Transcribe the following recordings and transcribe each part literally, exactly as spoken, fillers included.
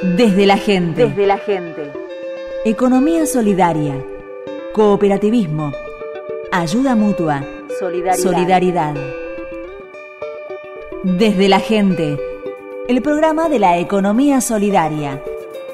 Desde la gente. Desde la gente. Economía solidaria. Cooperativismo. Ayuda mutua. Solidaridad. Solidaridad. Desde la gente. El programa de la economía solidaria.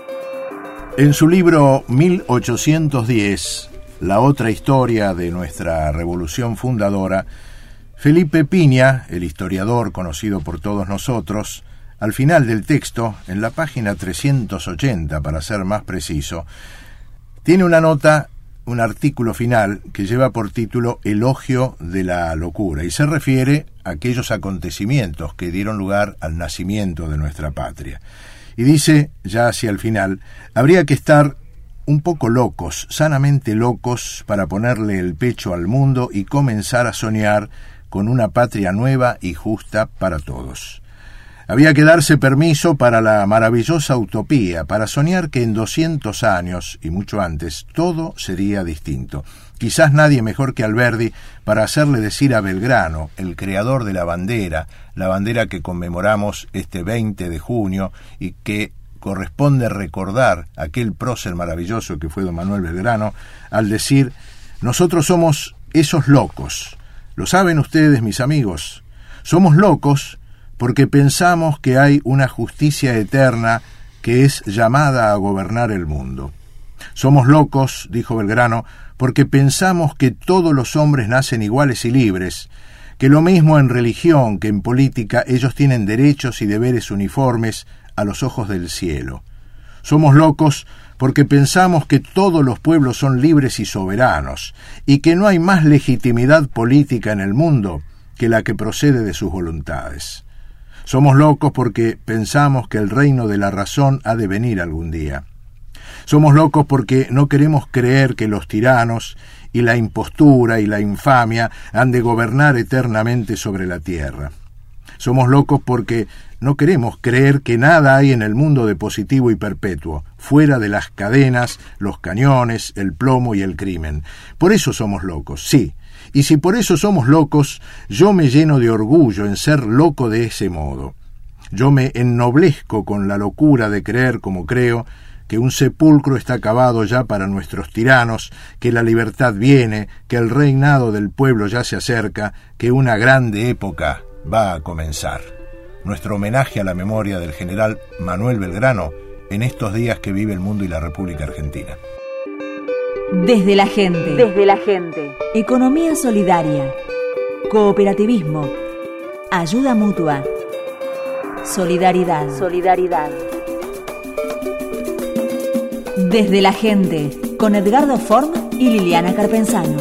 En su libro mil ochocientos diez, la otra historia de nuestra revolución fundadora, Felipe Piña, el historiador conocido por todos nosotros, al final del texto, en la página trescientos ochenta, para ser más preciso, tiene una nota, un artículo final que lleva por título Elogio de la locura, y se refiere a aquellos acontecimientos que dieron lugar al nacimiento de nuestra patria. Y dice, ya hacia el final, habría que estar un poco locos, sanamente locos, para ponerle el pecho al mundo y comenzar a soñar con una patria nueva y justa para todos. Había que darse permiso para la maravillosa utopía, para soñar que en doscientos años, y mucho antes, todo sería distinto. Quizás nadie mejor que Alberdi para hacerle decir a Belgrano, el creador de la bandera, la bandera que conmemoramos este veinte de junio y que corresponde recordar aquel prócer maravilloso que fue don Manuel Belgrano, al decir, nosotros somos esos locos. ¿Lo saben ustedes, mis amigos? Somos locos porque pensamos que hay una justicia eterna que es llamada a gobernar el mundo. Somos locos, dijo Belgrano, porque pensamos que todos los hombres nacen iguales y libres, que lo mismo en religión que en política ellos tienen derechos y deberes uniformes a los ojos del cielo. Somos locos porque pensamos que todos los pueblos son libres y soberanos, y que no hay más legitimidad política en el mundo que la que procede de sus voluntades. Somos locos porque pensamos que el reino de la razón ha de venir algún día. Somos locos porque no queremos creer que los tiranos y la impostura y la infamia han de gobernar eternamente sobre la tierra. Somos locos porque no queremos creer que nada hay en el mundo de positivo y perpetuo, fuera de las cadenas, los cañones, el plomo y el crimen. Por eso somos locos, sí. Y si por eso somos locos, yo me lleno de orgullo en ser loco de ese modo. Yo me ennoblezco con la locura de creer, como creo, que un sepulcro está cavado ya para nuestros tiranos, que la libertad viene, que el reinado del pueblo ya se acerca, que una grande época va a comenzar. Nuestro homenaje a la memoria del general Manuel Belgrano en estos días que vive el mundo y la República Argentina. Desde la gente. Desde la gente. Economía solidaria. Cooperativismo. Ayuda mutua. Solidaridad. Solidaridad. Desde la gente, con Edgardo Form y Liliana Carpenzano.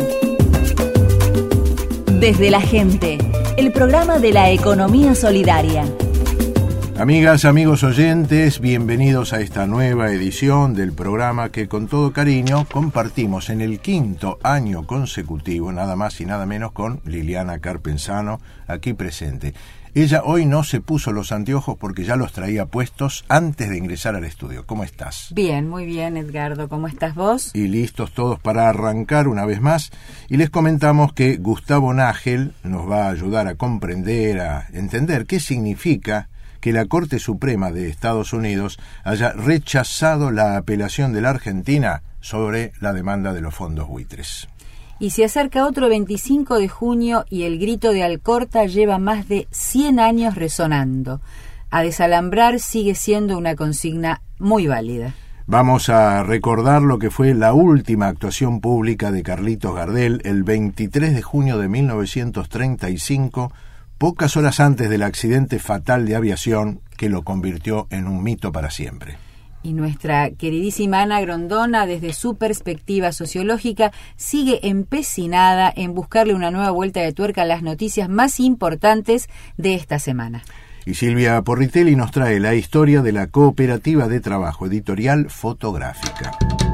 Desde la gente, el programa de la economía solidaria. Amigas, amigos oyentes, bienvenidos a esta nueva edición del programa que con todo cariño compartimos en el quinto año consecutivo, nada más y nada menos con Liliana Carpenzano, aquí presente. Ella hoy no se puso los anteojos porque ya los traía puestos antes de ingresar al estudio. ¿Cómo estás? Bien, muy bien, Edgardo. ¿Cómo estás vos? Y listos todos para arrancar una vez más. Y les comentamos que Gustavo Nágel nos va a ayudar a comprender, a entender qué significa que la Corte Suprema de Estados Unidos haya rechazado la apelación de la Argentina sobre la demanda de los fondos buitres. Y se acerca otro veinticinco de junio y el grito de Alcorta lleva más de cien años resonando. A desalambrar sigue siendo una consigna muy válida. Vamos a recordar lo que fue la última actuación pública de Carlitos Gardel el veintitrés de junio de mil novecientos treinta y cinco, pocas horas antes del accidente fatal de aviación que lo convirtió en un mito para siempre. Y nuestra queridísima Ana Grondona, desde su perspectiva sociológica, sigue empecinada en buscarle una nueva vuelta de tuerca a las noticias más importantes de esta semana. Y Silvia Porritelli nos trae la historia de la Cooperativa de Trabajo Editorial Fotográfica.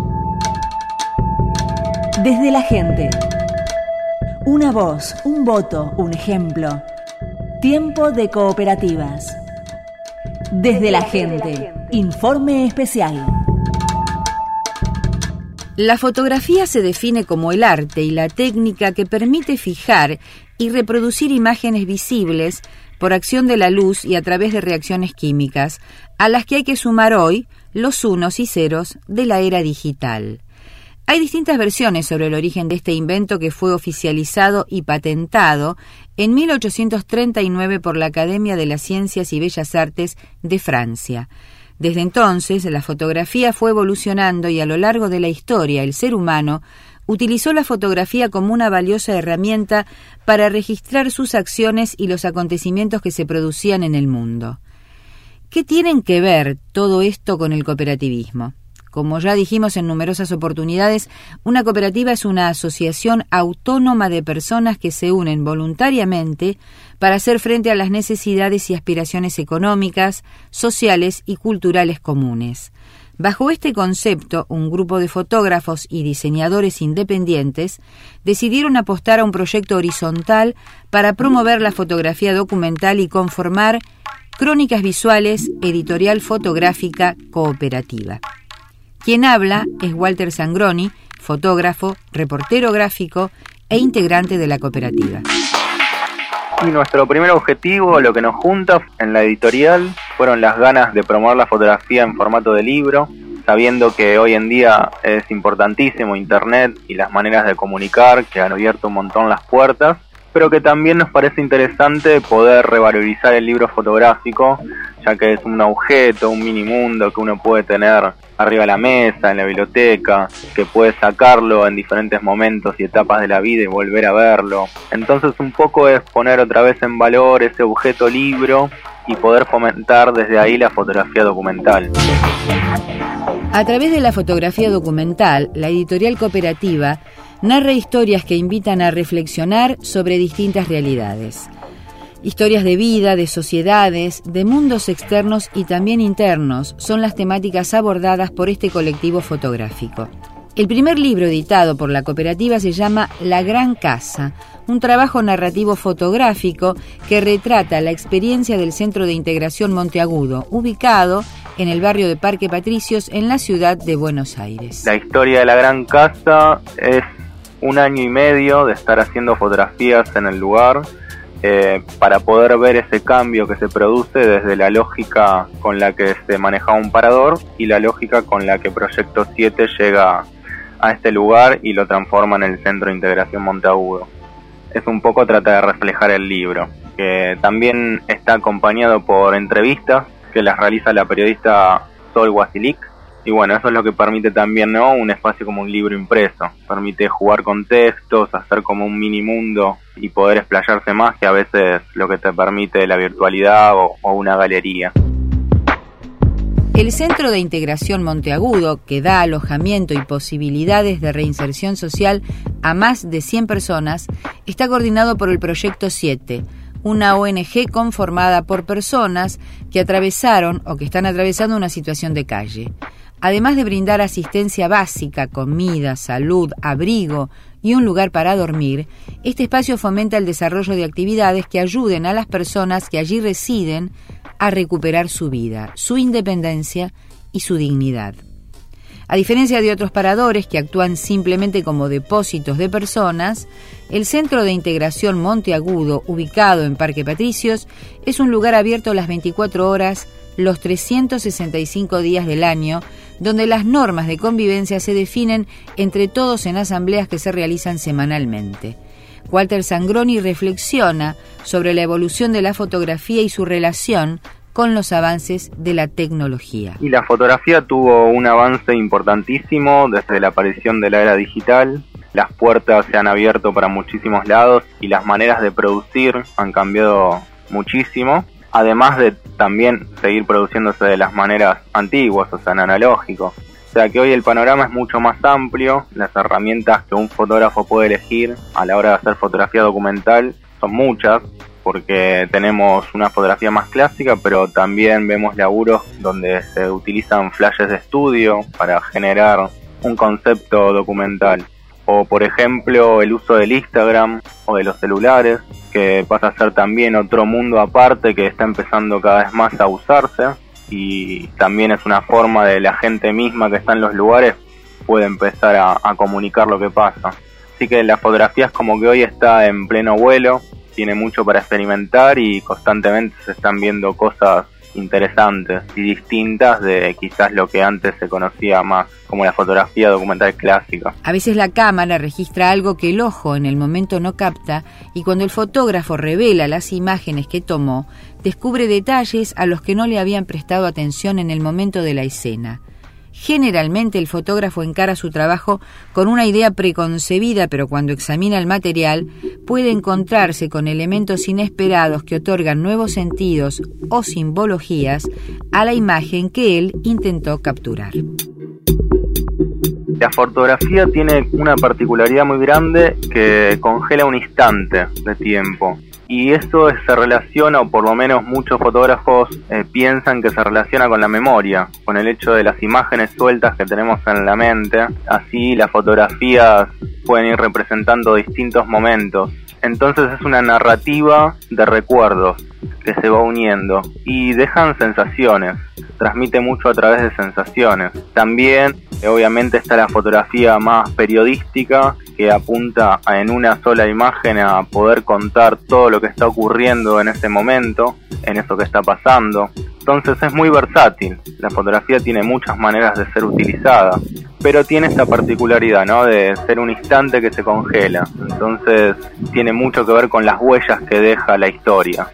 Desde la gente. Una voz, un voto, un ejemplo. Tiempo de cooperativas. Desde la gente. Informe especial. La fotografía se define como el arte y la técnica que permite fijar y reproducir imágenes visibles por acción de la luz y a través de reacciones químicas, a las que hay que sumar hoy los unos y ceros de la era digital. Hay distintas versiones sobre el origen de este invento que fue oficializado y patentado en mil ochocientos treinta y nueve por la Academia de las Ciencias y Bellas Artes de Francia. Desde entonces, la fotografía fue evolucionando y a lo largo de la historia el ser humano utilizó la fotografía como una valiosa herramienta para registrar sus acciones y los acontecimientos que se producían en el mundo. ¿Qué tienen que ver todo esto con el cooperativismo? Como ya dijimos en numerosas oportunidades, una cooperativa es una asociación autónoma de personas que se unen voluntariamente para hacer frente a las necesidades y aspiraciones económicas, sociales y culturales comunes. Bajo este concepto, un grupo de fotógrafos y diseñadores independientes decidieron apostar a un proyecto horizontal para promover la fotografía documental y conformar Crónicas Visuales, editorial fotográfica cooperativa. Quien habla es Walter Zangroni, fotógrafo, reportero gráfico e integrante de la cooperativa. Y nuestro primer objetivo, lo que nos junta en la editorial, fueron las ganas de promover la fotografía en formato de libro, sabiendo que hoy en día es importantísimo Internet y las maneras de comunicar que han abierto un montón las puertas, pero que también nos parece interesante poder revalorizar el libro fotográfico, ya que es un objeto, un mini mundo que uno puede tener arriba de la mesa, en la biblioteca, que puede sacarlo en diferentes momentos y etapas de la vida y volver a verlo. Entonces un poco es poner otra vez en valor ese objeto libro y poder fomentar desde ahí la fotografía documental. A través de la fotografía documental, la editorial cooperativa narra historias que invitan a reflexionar sobre distintas realidades. Historias de vida, de sociedades, de mundos externos y también internos son las temáticas abordadas por este colectivo fotográfico. El primer libro editado por la cooperativa se llama La Gran Casa, un trabajo narrativo fotográfico que retrata la experiencia del Centro de Integración Monteagudo, ubicado en el barrio de Parque Patricios, en la ciudad de Buenos Aires. La historia de La Gran Casa es un año y medio de estar haciendo fotografías en el lugar, eh, para poder ver ese cambio que se produce desde la lógica con la que se manejaba un parador y la lógica con la que Proyecto siete llega a este lugar y lo transforma en el Centro de Integración Monteagudo. Es un poco trata de reflejar el libro, que también está acompañado por entrevistas que las realiza la periodista Sol Guasilic. Y bueno, eso es lo que permite también, ¿no?, un espacio como un libro impreso. Permite jugar con textos, hacer como un mini mundo y poder explayarse más que a veces lo que te permite la virtualidad o, o una galería. El Centro de Integración Monteagudo, que da alojamiento y posibilidades de reinserción social a más de cien personas, está coordinado por el Proyecto siete, una O N G conformada por personas que atravesaron o que están atravesando una situación de calle. Además de brindar asistencia básica, comida, salud, abrigo y un lugar para dormir, este espacio fomenta el desarrollo de actividades que ayuden a las personas que allí residen a recuperar su vida, su independencia y su dignidad. A diferencia de otros paradores que actúan simplemente como depósitos de personas, el Centro de Integración Monteagudo, ubicado en Parque Patricios, es un lugar abierto las veinticuatro horas, los trescientos sesenta y cinco días del año, donde las normas de convivencia se definen entre todos en asambleas que se realizan semanalmente. Walter Zangroni reflexiona sobre la evolución de la fotografía y su relación con los avances de la tecnología. Y la fotografía tuvo un avance importantísimo desde la aparición de la era digital. Las puertas se han abierto para muchísimos lados y las maneras de producir han cambiado muchísimo. Además de también seguir produciéndose de las maneras antiguas, o sea, en analógico. O sea que hoy el panorama es mucho más amplio, las herramientas que un fotógrafo puede elegir a la hora de hacer fotografía documental son muchas, porque tenemos una fotografía más clásica, pero también vemos laburos donde se utilizan flashes de estudio para generar un concepto documental. O por ejemplo el uso del Instagram o de los celulares, que pasa a ser también otro mundo aparte que está empezando cada vez más a usarse, y también es una forma de la gente misma que está en los lugares puede empezar a, a comunicar lo que pasa. Así que la fotografía es como que hoy está en pleno vuelo, tiene mucho para experimentar y constantemente se están viendo cosas interesantes y distintas de quizás lo que antes se conocía más como la fotografía documental clásica. A veces la cámara registra algo que el ojo en el momento no capta, y cuando el fotógrafo revela las imágenes que tomó, descubre detalles a los que no le habían prestado atención en el momento de la escena. Generalmente el fotógrafo encara su trabajo con una idea preconcebida, pero cuando examina el material puede encontrarse con elementos inesperados que otorgan nuevos sentidos o simbologías a la imagen que él intentó capturar. La fotografía tiene una particularidad muy grande que congela un instante de tiempo. Y eso se relaciona, o por lo menos muchos fotógrafos eh, piensan que se relaciona con la memoria, con el hecho de las imágenes sueltas que tenemos en la mente. Así las fotografías pueden ir representando distintos momentos. Entonces es una narrativa de recuerdos que se va uniendo y dejan sensaciones, transmite mucho a través de sensaciones. También, eh, obviamente, está la fotografía más periodística, que apunta a, en una sola imagen a poder contar todo lo que está ocurriendo en ese momento, en eso que está pasando. Entonces es muy versátil, la fotografía tiene muchas maneras de ser utilizada, pero tiene esta particularidad, ¿no?, de ser un instante que se congela. Entonces tiene mucho que ver con las huellas que deja la historia.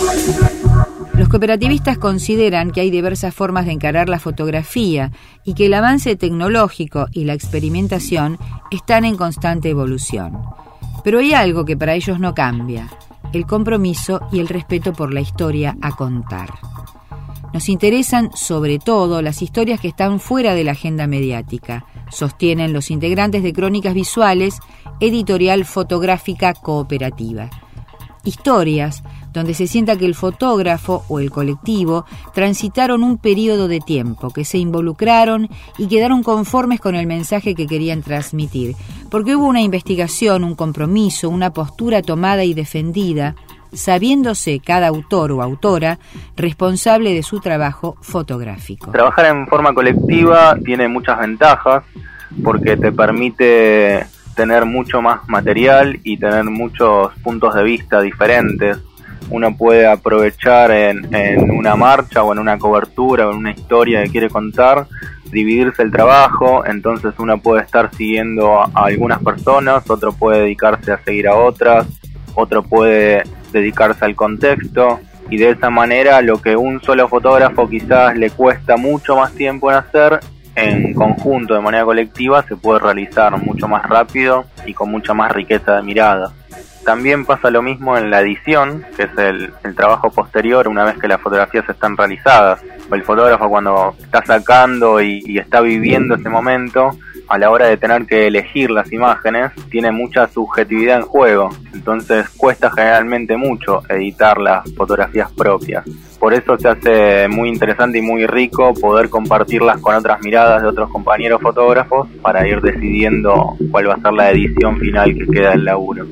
Los cooperativistas consideran que hay diversas formas de encarar la fotografía y que el avance tecnológico y la experimentación están en constante evolución. Pero hay algo que para ellos no cambia: el compromiso y el respeto por la historia a contar. Nos interesan sobre todo las historias que están fuera de la agenda mediática, sostienen los integrantes de Crónicas Visuales, editorial fotográfica cooperativa. Historias donde se sienta que el fotógrafo o el colectivo transitaron un periodo de tiempo, que se involucraron y quedaron conformes con el mensaje que querían transmitir, porque hubo una investigación, un compromiso, una postura tomada y defendida, sabiéndose cada autor o autora responsable de su trabajo fotográfico. Trabajar en forma colectiva tiene muchas ventajas porque te permite tener mucho más material y tener muchos puntos de vista diferentes. Uno puede aprovechar en, en una marcha o en una cobertura o en una historia que quiere contar, dividirse el trabajo, entonces uno puede estar siguiendo a, a algunas personas, otro puede dedicarse a seguir a otras, otro puede dedicarse al contexto, y de esa manera lo que un solo fotógrafo quizás le cuesta mucho más tiempo en hacer, en conjunto, de manera colectiva, se puede realizar mucho más rápido y con mucha más riqueza de mirada. También pasa lo mismo en la edición, que es el, el trabajo posterior una vez que las fotografías están realizadas. El fotógrafo, cuando está sacando y, y está viviendo ese momento, a la hora de tener que elegir las imágenes, tiene mucha subjetividad en juego. Entonces cuesta generalmente mucho editar las fotografías propias. Por eso se hace muy interesante y muy rico poder compartirlas con otras miradas de otros compañeros fotógrafos para ir decidiendo cuál va a ser la edición final que queda del laburo.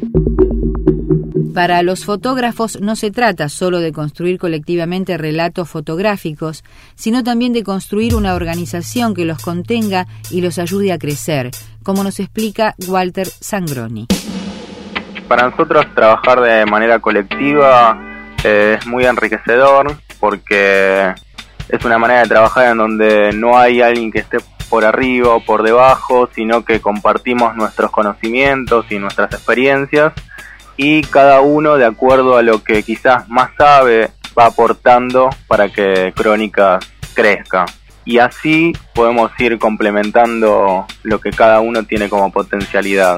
Para los fotógrafos no se trata solo de construir colectivamente relatos fotográficos, sino también de construir una organización que los contenga y los ayude a crecer, como nos explica Walter Sangroni. Para nosotros trabajar de manera colectiva eh, es muy enriquecedor porque es una manera de trabajar en donde no hay alguien que esté por arriba o por debajo, sino que compartimos nuestros conocimientos y nuestras experiencias, y cada uno, de acuerdo a lo que quizás más sabe, va aportando para que Crónicas crezca. Y así podemos ir complementando lo que cada uno tiene como potencialidad.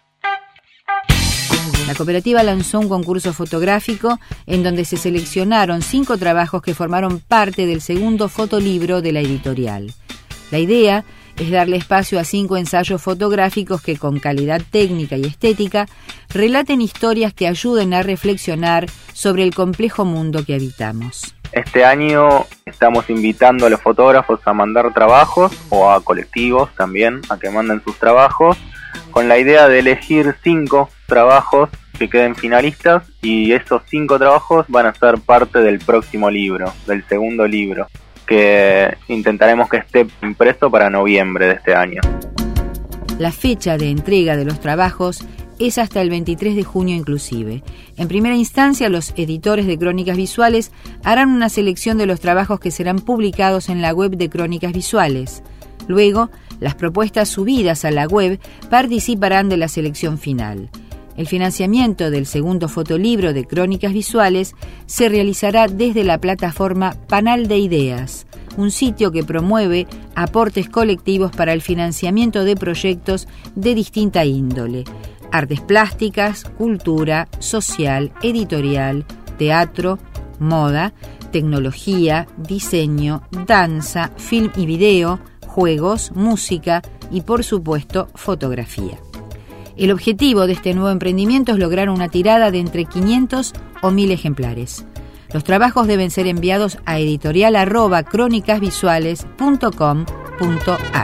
La cooperativa lanzó un concurso fotográfico en donde se seleccionaron cinco trabajos que formaron parte del segundo fotolibro de la editorial. La idea es darle espacio a cinco ensayos fotográficos que, con calidad técnica y estética, relaten historias que ayuden a reflexionar sobre el complejo mundo que habitamos. Este año estamos invitando a los fotógrafos a mandar trabajos, o a colectivos también, a que manden sus trabajos, con la idea de elegir cinco trabajos que queden finalistas, y esos cinco trabajos van a ser parte del próximo libro, del segundo libro, que intentaremos que esté impreso para noviembre de este año. La fecha de entrega de los trabajos es hasta el veintitrés de junio inclusive. En primera instancia, los editores de Crónicas Visuales harán una selección de los trabajos que serán publicados en la web de Crónicas Visuales. Luego, las propuestas subidas a la web participarán de la selección final. El financiamiento del segundo fotolibro de Crónicas Visuales se realizará desde la plataforma Panal de Ideas, un sitio que promueve aportes colectivos para el financiamiento de proyectos de distinta índole: artes plásticas, cultura, social, editorial, teatro, moda, tecnología, diseño, danza, film y video, juegos, música y, por supuesto, fotografía. El objetivo de este nuevo emprendimiento es lograr una tirada de entre quinientos o mil ejemplares. Los trabajos deben ser enviados a editorial arroba crónicasvisuales punto com punto ar.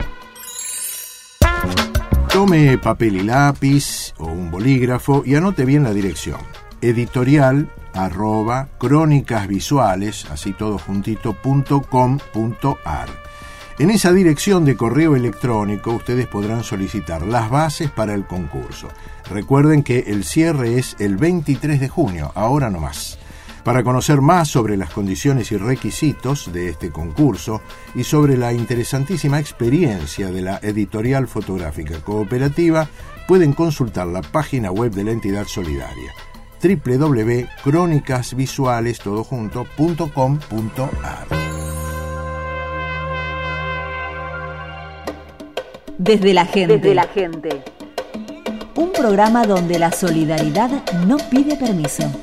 Tome papel y lápiz o un bolígrafo y anote bien la dirección: editorial arroba crónicasvisuales, así todo juntito, punto com punto ar. En esa dirección de correo electrónico ustedes podrán solicitar las bases para el concurso. Recuerden que el cierre es el veintitrés de junio, ahora no más. Para conocer más sobre las condiciones y requisitos de este concurso y sobre la interesantísima experiencia de la Editorial Fotográfica Cooperativa, pueden consultar la página web de la entidad solidaria: doble u doble u doble u punto crónicasvisuales todo junto punto com punto ar. Desde la gente. Desde la gente. Un programa donde la solidaridad no pide permiso.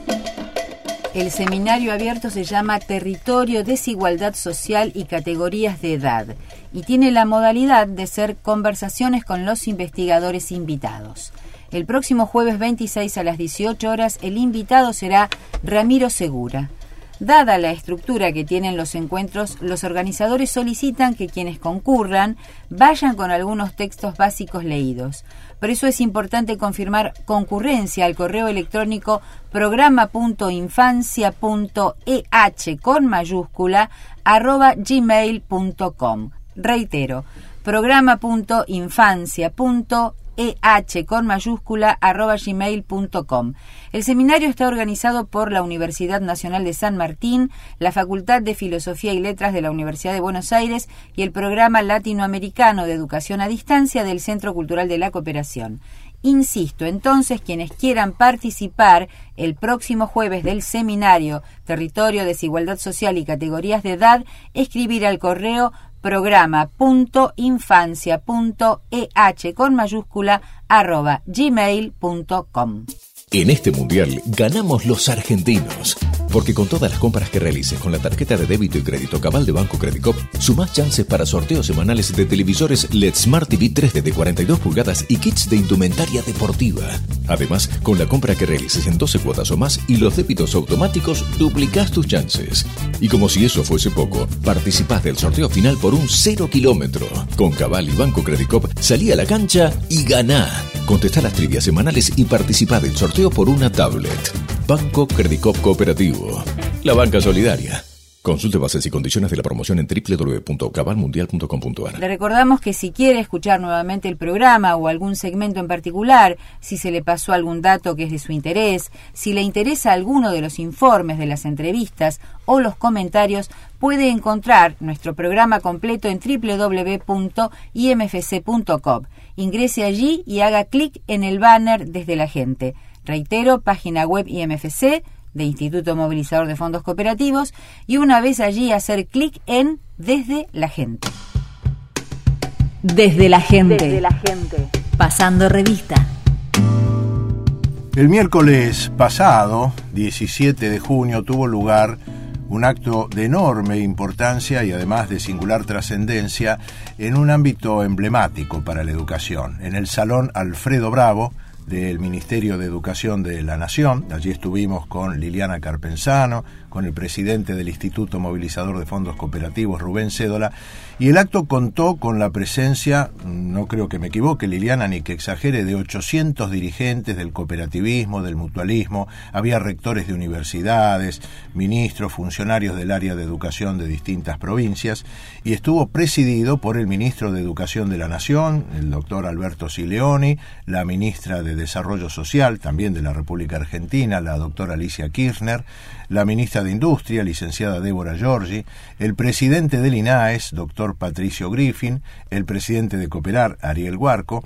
El seminario abierto se llama Territorio, Desigualdad Social y Categorías de Edad y tiene la modalidad de ser conversaciones con los investigadores invitados. El próximo jueves veintiséis a las dieciocho horas el invitado será Ramiro Segura. Dada la estructura que tienen los encuentros, los organizadores solicitan que quienes concurran vayan con algunos textos básicos leídos. Por eso es importante confirmar concurrencia al correo electrónico programa punto infancia punto e h con mayúscula arroba gmail punto com. Reitero, programa punto infancia punto e h con mayúscula arroba gmail punto com. El seminario está organizado por la Universidad Nacional de San Martín, la Facultad de Filosofía y Letras de la Universidad de Buenos Aires y el Programa Latinoamericano de Educación a Distancia del Centro Cultural de la Cooperación. Insisto, entonces, quienes quieran participar el próximo jueves del seminario Territorio, Desigualdad Social y Categorías de Edad, escribir al correo programa punto infancia punto e h con mayúscula arroba gmail punto com. En este mundial ganamos los argentinos, porque con todas las compras que realices con la tarjeta de débito y crédito Cabal de Banco Credicop, sumás chances para sorteos semanales de televisores L E D Smart T V tres D de cuarenta y dos pulgadas y kits de indumentaria deportiva. Además, con la compra que realices en doce cuotas o más y los débitos automáticos, duplicás tus chances. Y como si eso fuese poco, participás del sorteo final por un cero kilómetro. Con Cabal y Banco Credicop, salí a la cancha y ganá. Contestá las trivias semanales y participá del sorteo por una tablet. Banco Credicop Cooperativo. La banca solidaria. Consulte bases y condiciones de la promoción en doble u doble u doble u punto cabal mundial punto com punto ar. Le recordamos que si quiere escuchar nuevamente el programa o algún segmento en particular, si se le pasó algún dato que es de su interés, si le interesa alguno de los informes de las entrevistas o los comentarios, puede encontrar nuestro programa completo en doble u doble u doble u punto i m f c punto com. Ingrese allí y haga clic en el banner Desde la Gente. Reitero, página web I M F C, de Instituto Movilizador de Fondos Cooperativos, y una vez allí hacer clic en Desde la Gente. Desde la gente. Desde la gente. Pasando revista. El miércoles pasado, diecisiete de junio, tuvo lugar un acto de enorme importancia y además de singular trascendencia en un ámbito emblemático para la educación, en el Salón Alfredo Bravo del Ministerio de Educación de la Nación. Allí estuvimos con Liliana Carpenzano, con el presidente del Instituto Movilizador de Fondos Cooperativos, Rubén Cédola, y el acto contó con la presencia, no creo que me equivoque, Liliana, ni que exagere, de ochocientos dirigentes del cooperativismo, del mutualismo. Había rectores de universidades, ministros, funcionarios del área de educación de distintas provincias, y estuvo presidido por el ministro de Educación de la Nación, el doctor Alberto Sileoni, la ministra de Desarrollo Social, también de la República Argentina, la doctora Alicia Kirchner, la ministra de Industria, licenciada Débora Giorgi, el presidente del INAES, doctor Patricio Griffin, el presidente de Cooperar, Ariel Guarco,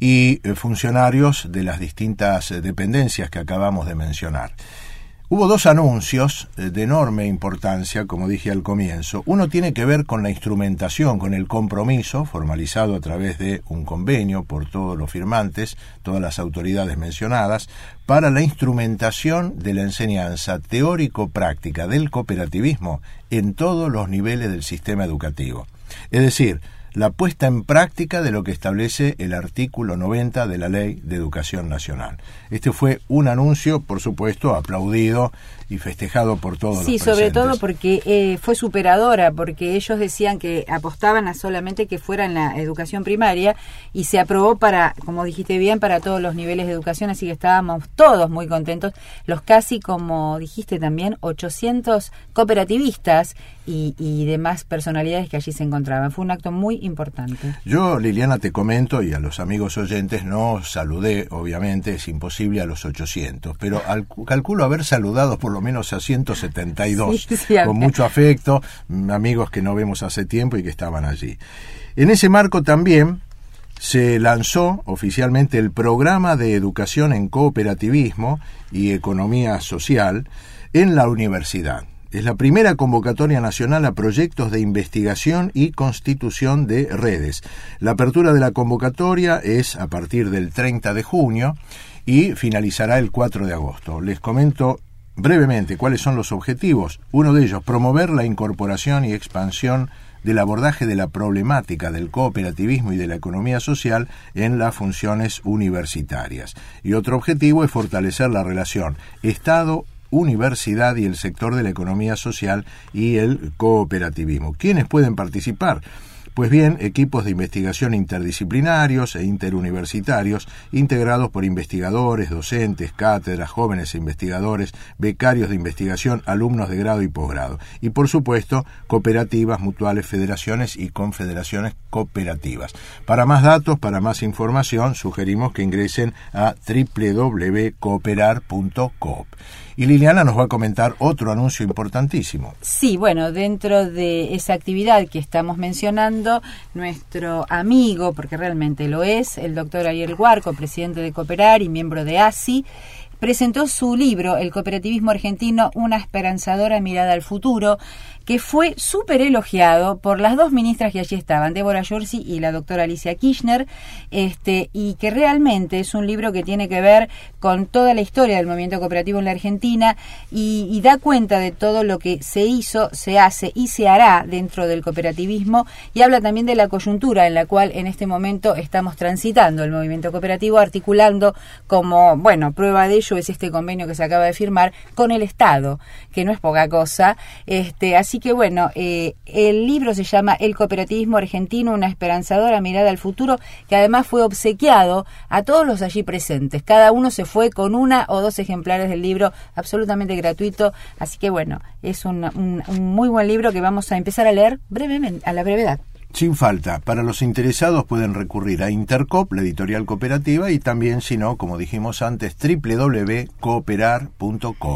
y eh, funcionarios de las distintas eh, dependencias que acabamos de mencionar. Hubo dos anuncios de enorme importancia, como dije al comienzo. Uno tiene que ver con la instrumentación, con el compromiso formalizado a través de un convenio por todos los firmantes, todas las autoridades mencionadas, para la instrumentación de la enseñanza teórico-práctica del cooperativismo en todos los niveles del sistema educativo. Es decir, la puesta en práctica de lo que establece el artículo noventa de la Ley de Educación Nacional. Este fue un anuncio, por supuesto, aplaudido y festejado por todos sí, los presentes. Sí, sobre todo porque eh, fue superadora, porque ellos decían que apostaban a solamente que fuera en la educación primaria y se aprobó para, como dijiste bien, para todos los niveles de educación, así que estábamos todos muy contentos, los casi, como dijiste también, ochocientos cooperativistas y, y demás personalidades que allí se encontraban. Fue un acto muy importante. Yo, Liliana, te comento, y a los amigos oyentes, no saludé, obviamente, es imposible, a los ochocientos, pero al, calculo haber saludado por lo menos a ciento setenta y dos, sí, sí, con mucho afecto, amigos que no vemos hace tiempo y que estaban allí. En ese marco también se lanzó oficialmente el Programa de Educación en Cooperativismo y Economía Social en la universidad. Es la primera convocatoria nacional a proyectos de investigación y constitución de redes. La apertura de la convocatoria es a partir del treinta de junio y finalizará el cuatro de agosto. Les comento brevemente cuáles son los objetivos. Uno de ellos, promover la incorporación y expansión del abordaje de la problemática del cooperativismo y de la economía social en las funciones universitarias. Y otro objetivo es fortalecer la relación Estado, universidad y el sector de la economía social y el cooperativismo. ¿Quiénes pueden participar? Pues bien, equipos de investigación interdisciplinarios e interuniversitarios integrados por investigadores, docentes, cátedras, jóvenes investigadores, becarios de investigación, alumnos de grado y posgrado. Y por supuesto, cooperativas, mutuales, federaciones y confederaciones cooperativas. Para más datos, para más información, sugerimos que ingresen a doble u doble u doble u punto cooperar punto coop. Y Liliana nos va a comentar otro anuncio importantísimo. Sí, bueno, dentro de esa actividad que estamos mencionando, nuestro amigo, porque realmente lo es, el doctor Ariel Guarco, presidente de Cooperar y miembro de A S I, presentó su libro, El cooperativismo argentino, una esperanzadora mirada al futuro, que fue súper elogiado por las dos ministras que allí estaban, Débora Giorgi y la doctora Alicia Kirchner, este, y que realmente es un libro que tiene que ver con toda la historia del movimiento cooperativo en la Argentina y, y da cuenta de todo lo que se hizo, se hace y se hará dentro del cooperativismo, y habla también de la coyuntura en la cual en este momento estamos transitando el movimiento cooperativo, articulando como, bueno, prueba de ello es este convenio que se acaba de firmar con el Estado, que no es poca cosa, este, así que bueno, eh, el libro se llama El cooperativismo argentino, una esperanzadora mirada al futuro, que además fue obsequiado a todos los allí presentes. Cada uno se fue con una o dos ejemplares del libro absolutamente gratuito, así que bueno, es un, un, un muy buen libro que vamos a empezar a leer brevemente, a la brevedad. Sin falta. Para los interesados pueden recurrir a Intercop, la editorial cooperativa, y también, si no, como dijimos antes, doble u doble u doble u punto cooperar punto com.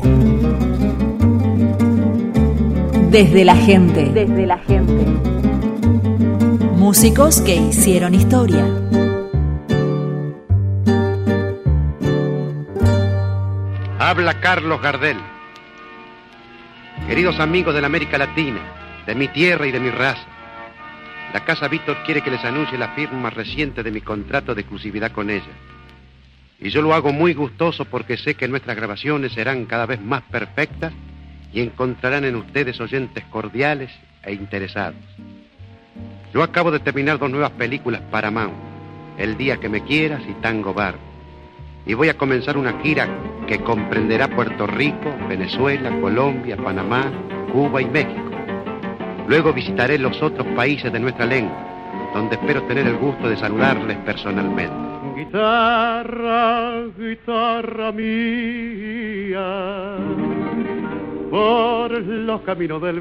Desde la gente. Desde la gente. Músicos que hicieron historia. Habla Carlos Gardel. Queridos amigos de la América Latina, de mi tierra y de mi raza, la Casa Víctor quiere que les anuncie la firma reciente de mi contrato de exclusividad con ella. Y yo lo hago muy gustoso porque sé que nuestras grabaciones serán cada vez más perfectas y encontrarán en ustedes oyentes cordiales e interesados. Yo acabo de terminar dos nuevas películas Paramount, El día que me quieras y Tango Bar. Y voy a comenzar una gira que comprenderá Puerto Rico, Venezuela, Colombia, Panamá, Cuba y México. Luego visitaré los otros países de nuestra lengua, donde espero tener el gusto de saludarles personalmente. Guitarra, guitarra mía, por los caminos del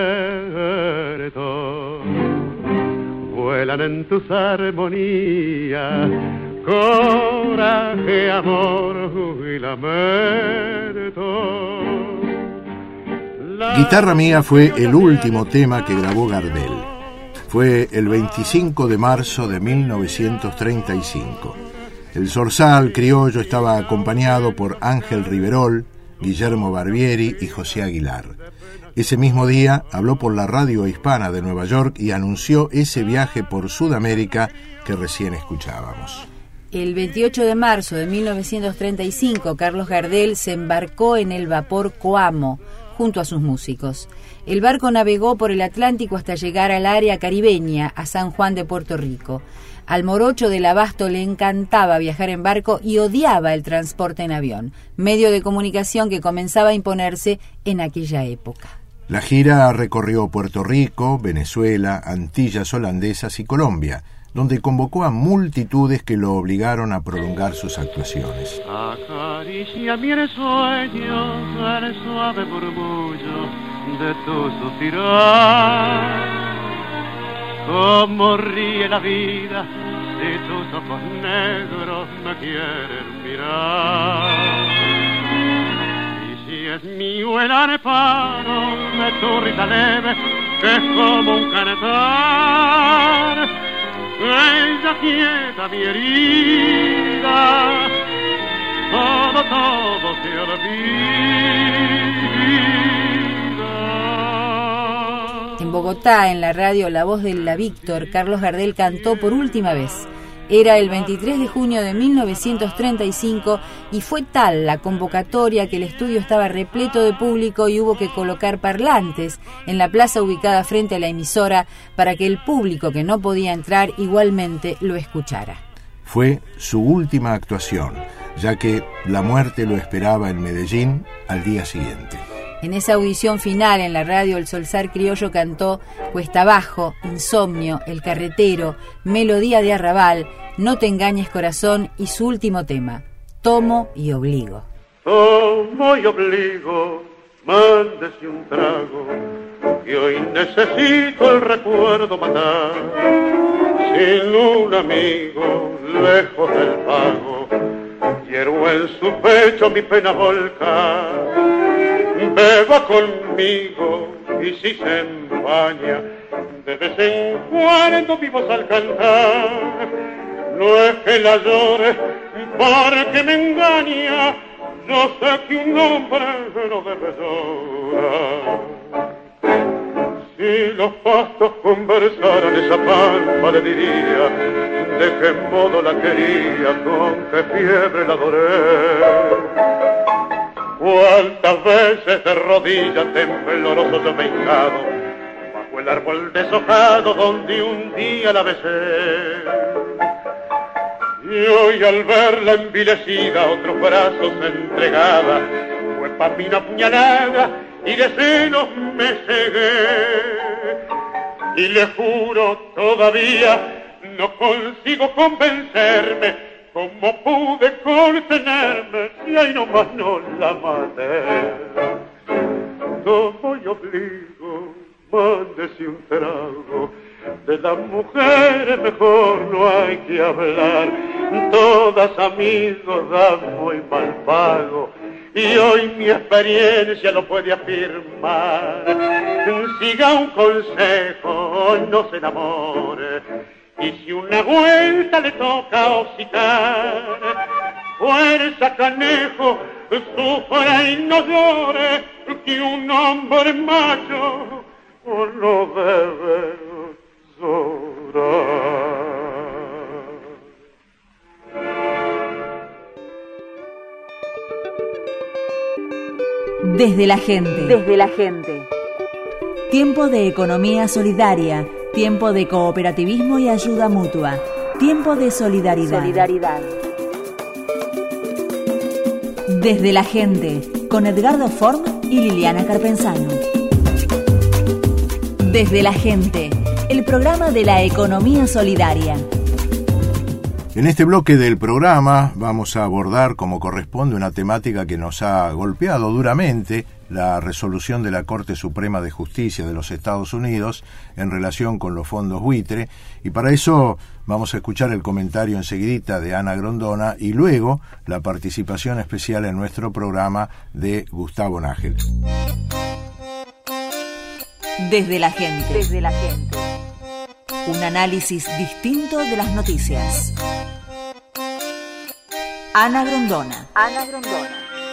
viento, vuelan en tus armonías, coraje, amor y lamento. Guitarra mía fue el último tema que grabó Gardel. Fue el veinticinco de marzo de mil novecientos treinta y cinco. El zorzal criollo estaba acompañado por Ángel Riverol, Guillermo Barbieri y José Aguilar. Ese mismo día habló por la radio hispana de Nueva York y anunció ese viaje por Sudamérica que recién escuchábamos. El veintiocho de marzo de mil novecientos treinta y cinco, Carlos Gardel se embarcó en el vapor Coamo junto a sus músicos. El barco navegó por el Atlántico hasta llegar al área caribeña, a San Juan de Puerto Rico. Al morocho del Abasto le encantaba viajar en barco y odiaba el transporte en avión, medio de comunicación que comenzaba a imponerse en aquella época. La gira recorrió Puerto Rico, Venezuela, Antillas Holandesas y Colombia, donde convocó a multitudes que lo obligaron a prolongar sus actuaciones. Acaricia mi sueño, el suave murmullo de tu suspirar. Cómo ríe la vida si tus ojos negros me quieren mirar. Y si es mío el areparo de tu risa leve, que es como un cantar, ella quieta mi herida, todo, todo se olvida. En Bogotá, en la radio La Voz de la Víctor, Carlos Gardel cantó por última vez. Era el veintitrés de junio de mil novecientos treinta y cinco y fue tal la convocatoria que el estudio estaba repleto de público y hubo que colocar parlantes en la plaza ubicada frente a la emisora para que el público que no podía entrar igualmente lo escuchara. Fue su última actuación, ya que la muerte lo esperaba en Medellín al día siguiente. En esa audición final en la radio, el zorzal criollo cantó Cuesta Abajo, Insomnio, El Carretero, Melodía de Arrabal, No te engañes corazón y su último tema, Tomo y Obligo. Tomo y obligo, mándese un trago, que hoy necesito el recuerdo matar. Sin un amigo, lejos del pago, quiero en su pecho mi pena volcar. Beba conmigo y si se empaña, de vez en cuando vivos al cantar. No es que la llore porque me engaña, yo sé que un hombre no debe llorar. Si los pastos conversaran esa pampa le diría de qué modo la quería, con qué fiebre la adoré. Cuántas veces de rodillas tembloroso yo me he hincado bajo el árbol deshojado donde un día la besé. Y hoy al verla envilecida a otros brazos entregada, fue pa' mí una puñalada y de celos me cegué. Y le juro todavía no consigo convencerme cómo pude contenerme si ahí nomás no la maté. Tomo y obligo, mándese un trago, de las mujeres mejor no hay que hablar, todas amigos dan muy mal pago, y hoy mi experiencia lo puede afirmar. Siga un consejo, no se enamore, y si una vuelta le toca hocicar, fuerza canejo, sufra y no llore, que un hombre macho no debe llorar. Desde la gente. Desde la gente. Tiempo de economía solidaria. Tiempo de cooperativismo y ayuda mutua. Tiempo de solidaridad. Solidaridad. Desde la gente, con Edgardo Form y Liliana Carpenzano. Desde la gente, el programa de la economía solidaria. En este bloque del programa vamos a abordar, como corresponde, una temática que nos ha golpeado duramente, la resolución de la Corte Suprema de Justicia de los Estados Unidos en relación con los fondos buitre, y para eso vamos a escuchar el comentario enseguidita de Ana Grondona y luego la participación especial en nuestro programa de Gustavo Nájel. Desde la gente. Desde la gente. Un análisis distinto de las noticias. Ana Grondona. Ana Grondona.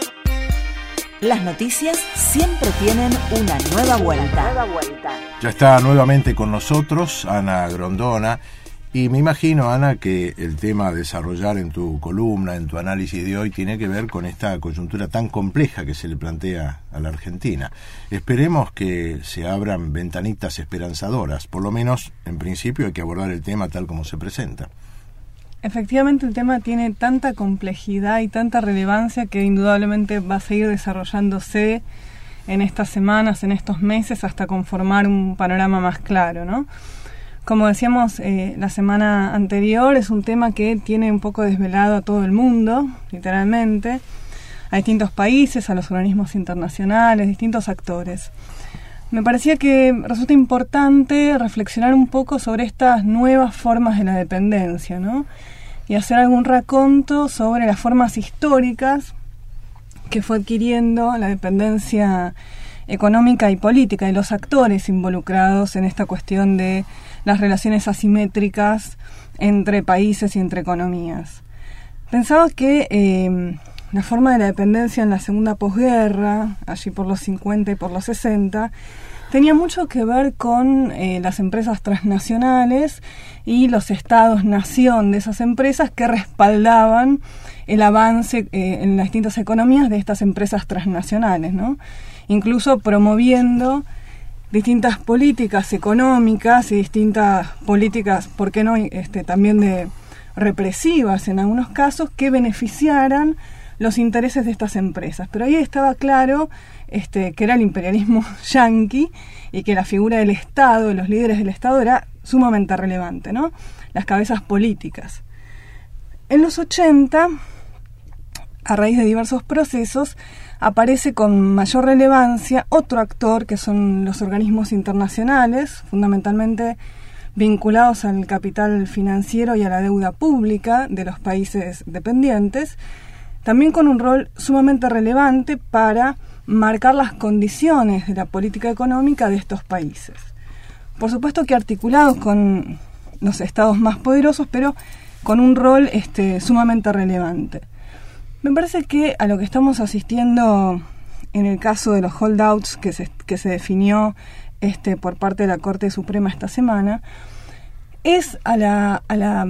Las noticias siempre tienen una nueva vuelta. Nueva vuelta. Ya está nuevamente con nosotros Ana Grondona, y me imagino, Ana, que el tema a desarrollar en tu columna, en tu análisis de hoy, tiene que ver con esta coyuntura tan compleja que se le plantea a la Argentina. Esperemos que se abran ventanitas esperanzadoras, por lo menos en principio hay que abordar el tema tal como se presenta. Efectivamente, el tema tiene tanta complejidad y tanta relevancia que indudablemente va a seguir desarrollándose en estas semanas, en estos meses, hasta conformar un panorama más claro, ¿no? Como decíamos eh, la semana anterior, es un tema que tiene un poco desvelado a todo el mundo, literalmente, a distintos países, a los organismos internacionales, distintos actores. Me parecía que resulta importante reflexionar un poco sobre estas nuevas formas de la dependencia, ¿no? Y hacer algún raconto sobre las formas históricas que fue adquiriendo la dependencia económica y política y los actores involucrados en esta cuestión de las relaciones asimétricas entre países y entre economías. Pensaba que eh, la forma de la dependencia en la segunda posguerra, allí por los cincuenta y por los sesenta, tenía mucho que ver con eh, las empresas transnacionales y los estados-nación de esas empresas que respaldaban el avance eh, en las distintas economías de estas empresas transnacionales, ¿no? Incluso promoviendo distintas políticas económicas y distintas políticas, ¿por qué no?, este, también de represivas en algunos casos, que beneficiaran los intereses de estas empresas. Pero ahí estaba claro este, que era el imperialismo yanqui y que la figura del Estado, de los líderes del Estado, era sumamente relevante, ¿no? Las cabezas políticas. En los ochenta, a raíz de diversos procesos, aparece con mayor relevancia otro actor, que son los organismos internacionales, fundamentalmente vinculados al capital financiero y a la deuda pública de los países dependientes, también con un rol sumamente relevante para marcar las condiciones de la política económica de estos países. Por supuesto que articulados con los estados más poderosos, pero con un rol este, sumamente relevante. Me parece que a lo que estamos asistiendo en el caso de los holdouts que se, que se definió este, por parte de la Corte Suprema esta semana, es a la, a la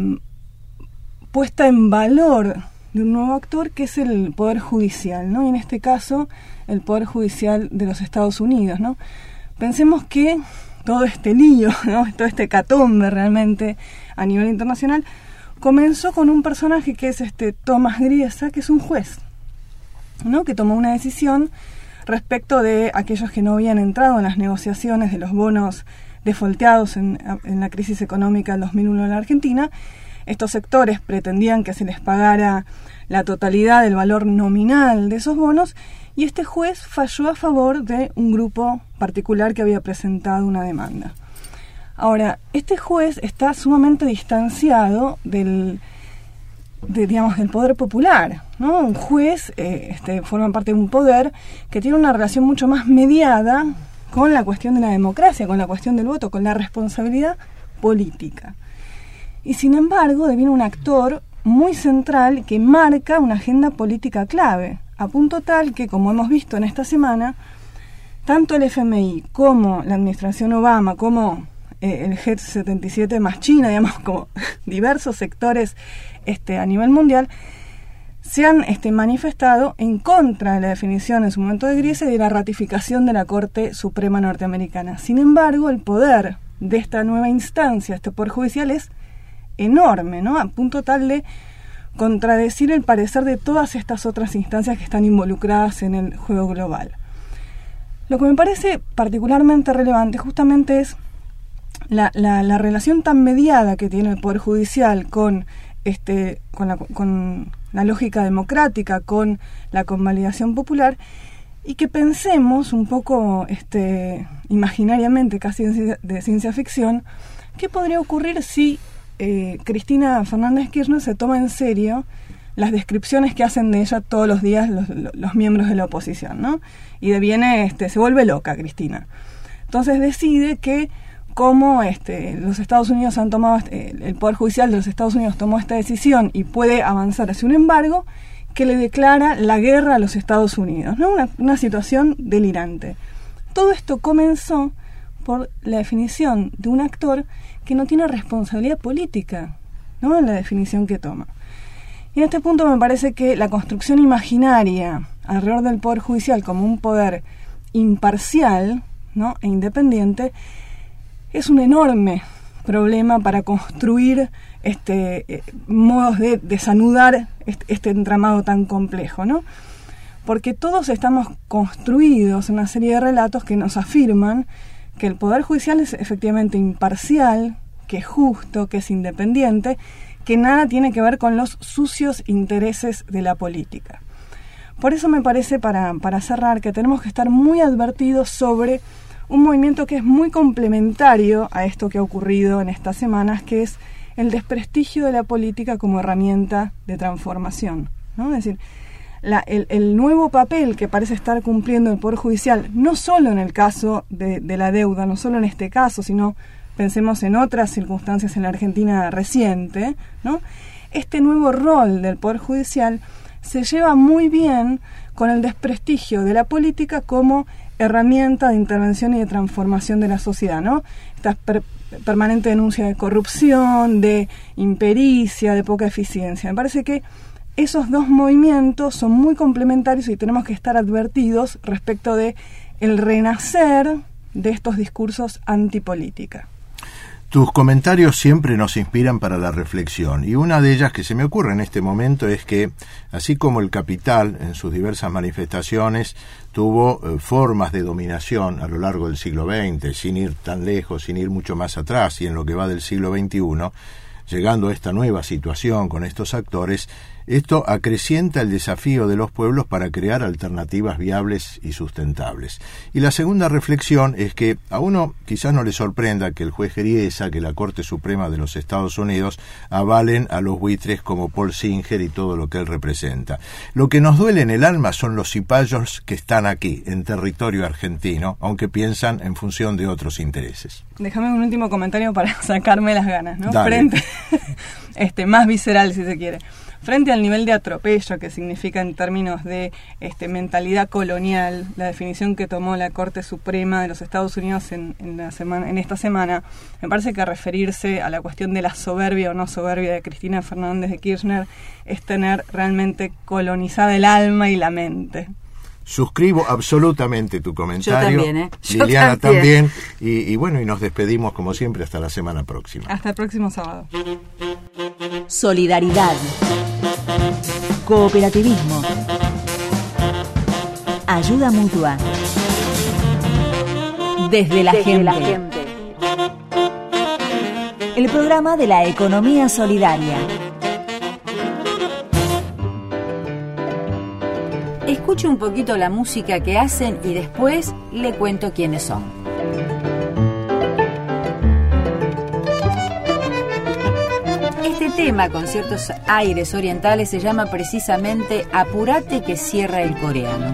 puesta en valor de un nuevo actor, que es el Poder Judicial, ¿no? Y en este caso, el Poder Judicial de los Estados Unidos, ¿no? Pensemos que todo este lío, ¿no?, todo este hecatombe realmente a nivel internacional, comenzó con un personaje que es este Thomas Griesa, que es un juez, ¿no?, que tomó una decisión respecto de aquellos que no habían entrado en las negociaciones de los bonos defaulteados en, en la crisis económica del dos mil uno en la Argentina. Estos sectores pretendían que se les pagara la totalidad del valor nominal de esos bonos, y este juez falló a favor de un grupo particular que había presentado una demanda. Ahora, este juez está sumamente distanciado del, de, digamos, del poder popular, ¿no? Un juez eh, este, forma parte de un poder que tiene una relación mucho más mediada con la cuestión de la democracia, con la cuestión del voto, con la responsabilidad política. Y sin embargo, deviene un actor muy central que marca una agenda política clave, a punto tal que, como hemos visto en esta semana, tanto el F M I como la administración Obama, como eh, el G setenta y siete más China, digamos, como diversos sectores este, a nivel mundial, se han este, manifestado en contra de la definición en su momento de Griesa y de la ratificación de la Corte Suprema norteamericana. Sin embargo, el poder de esta nueva instancia, este Poder Judicial, es enorme, ¿no? A punto tal de contradecir el parecer de todas estas otras instancias que están involucradas en el juego global. Lo que me parece particularmente relevante justamente es la, la, la relación tan mediada que tiene el Poder Judicial con, este, con, la, con la lógica democrática, con la convalidación popular, y que pensemos un poco este, imaginariamente, casi de ciencia ficción, qué podría ocurrir si eh, Cristina Fernández Kirchner se toma en serio las descripciones que hacen de ella todos los días los, los miembros de la oposición, ¿no? Y deviene, este, se vuelve loca Cristina. Entonces decide que como este, los Estados Unidos han tomado, este, el Poder Judicial de los Estados Unidos tomó esta decisión y puede avanzar hacia un embargo, que le declara la guerra a los Estados Unidos, ¿no? Una, una situación delirante. Todo esto comenzó por la definición de un actor que no tiene responsabilidad política, ¿no? En la definición que toma. Y en este punto me parece que la construcción imaginaria alrededor del Poder Judicial como un poder imparcial, ¿no? E independiente es un enorme problema para construir este eh, modos de desanudar este, este entramado tan complejo, ¿no? Porque todos estamos construidos en una serie de relatos que nos afirman que el Poder Judicial es efectivamente imparcial, que es justo, que es independiente, que nada tiene que ver con los sucios intereses de la política. Por eso me parece, para, para cerrar, que tenemos que estar muy advertidos sobre un movimiento que es muy complementario a esto que ha ocurrido en estas semanas, que es el desprestigio de la política como herramienta de transformación, ¿no? Es decir, la, el, el nuevo papel que parece estar cumpliendo el Poder Judicial, no solo en el caso de, de la deuda, no solo en este caso, sino pensemos en otras circunstancias en la Argentina reciente, ¿no? Este nuevo rol del Poder Judicial se lleva muy bien con el desprestigio de la política como herramienta de intervención y de transformación de la sociedad, ¿no? Esta per- permanente denuncia de corrupción, de impericia, de poca eficiencia. Me parece que esos dos movimientos son muy complementarios y tenemos que estar advertidos respecto de el renacer de estos discursos antipolítica. Tus comentarios siempre nos inspiran para la reflexión, y una de ellas que se me ocurre en este momento es que, así como el capital en sus diversas manifestaciones tuvo eh, formas de dominación a lo largo del siglo veinte, sin ir tan lejos, sin ir mucho más atrás, y en lo que va del siglo veintiuno, llegando a esta nueva situación con estos actores, esto acrecienta el desafío de los pueblos para crear alternativas viables y sustentables. Y la segunda reflexión es que a uno quizás no le sorprenda que el juez Griesa, que la Corte Suprema de los Estados Unidos avalen a los buitres como Paul Singer y todo lo que él representa. Lo que nos duele en el alma son los cipayos que están aquí, en territorio argentino, aunque piensan en función de otros intereses. Déjame un último comentario para sacarme las ganas, ¿no? Dale. Frente, este, más visceral si se quiere. Frente al nivel de atropello que significa en términos de este, mentalidad colonial, la definición que tomó la Corte Suprema de los Estados Unidos en, en, la semana, en esta semana, me parece que referirse a la cuestión de la soberbia o no soberbia de Cristina Fernández de Kirchner es tener realmente colonizada el alma y la mente. Suscribo absolutamente tu comentario. Yo también, ¿eh? Yo Liliana también. también. Y, y bueno, y nos despedimos como siempre hasta la semana próxima. Hasta el próximo sábado. Solidaridad. Cooperativismo. Ayuda mutua. Desde la Desde gente. la gente. El programa de la economía solidaria. Escuche un poquito la música que hacen y después le cuento quiénes son. Este tema, con ciertos aires orientales, se llama precisamente Apurate que cierra el coreano.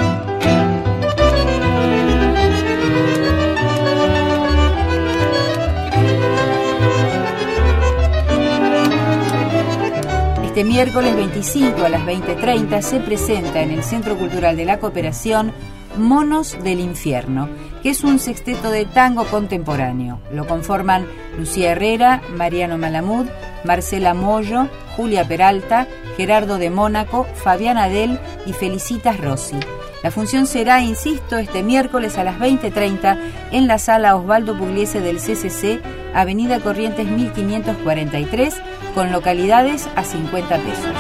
Este miércoles veinticinco a las veinte treinta se presenta en el Centro Cultural de la Cooperación Monos del Infierno, que es un sexteto de tango contemporáneo. Lo conforman Lucía Herrera, Mariano Malamud, Marcela Moyo, Julia Peralta, Gerardo de Mónaco, Fabiana Del y Felicitas Rossi. La función será, insisto, este miércoles a las veinte treinta en la sala Osvaldo Pugliese del C C C, Avenida Corrientes mil quinientos cuarenta y tres, con localidades a cincuenta pesos.